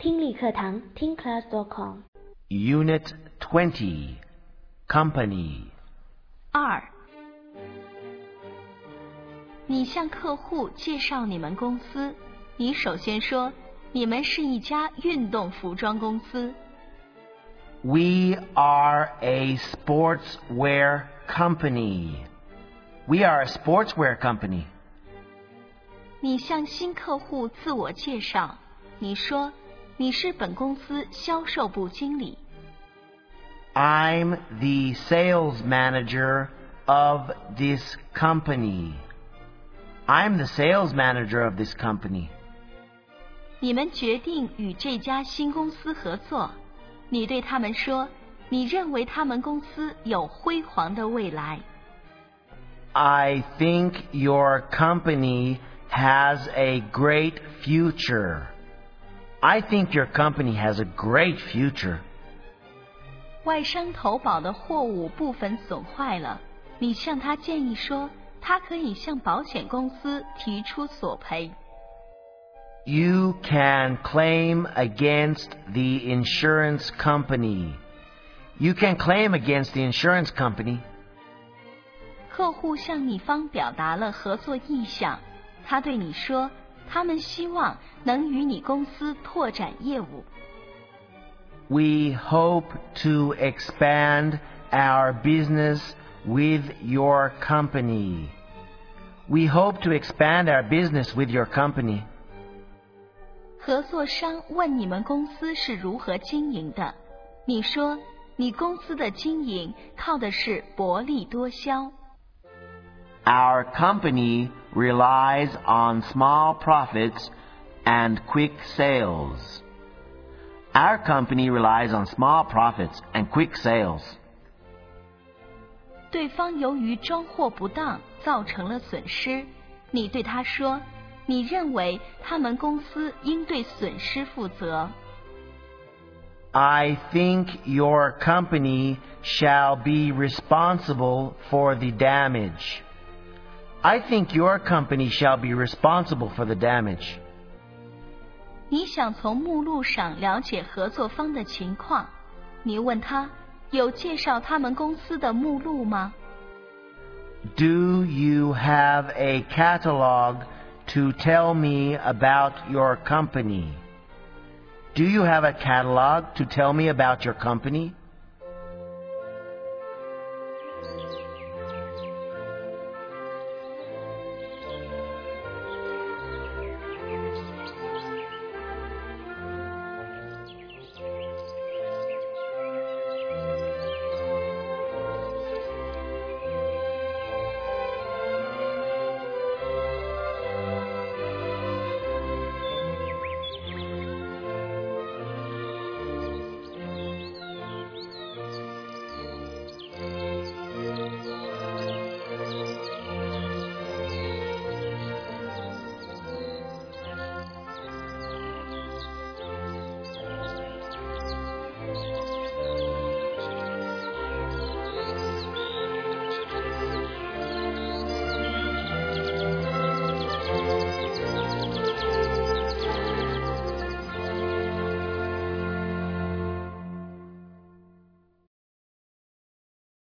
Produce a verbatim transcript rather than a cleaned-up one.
听力课堂听 class dot com Unit twenty Company 二，你向客户介绍你们公司，你首先说你们是一家运动服装公司。 We are a sportswear company. We are a sportswear company. 你向新客户自我介绍，你说你是本公司销售部经理。 I'm the sales manager of this company. I'm the sales manager of this company. 你们决定与这家新公司合作，你对他们说，你认为他们公司有辉煌的未来。 I think your company has a great future. I think your company has a great future. 外商投保的货物部分损坏了，你向他建议说，他可以向保险公司提出索赔。 You can claim against the insurance company. You can claim against the insurance company. 客户向你方表达了合作意向，他对你说，他们希望能与你公司拓展业务。 We hope to expand our business with your company. We hope to expand our business with your company. 合作商问你们公司是如何经营的，你说你公司的经营靠的是薄利多销。 Our company relies on small profits and quick sales. Our company relies on small profits and quick sales. 对方由于装货不当造成了损失，你对他说，你认为他们公司应对损失负责。 I think your company shall be responsible for the damage. I think your company shall be responsible for the damage. 你想从目录上了解合作方的情况，你问他有介绍他们公司的目录吗？ Do you have a catalog to tell me about your company? Do you have a catalog to tell me about your company?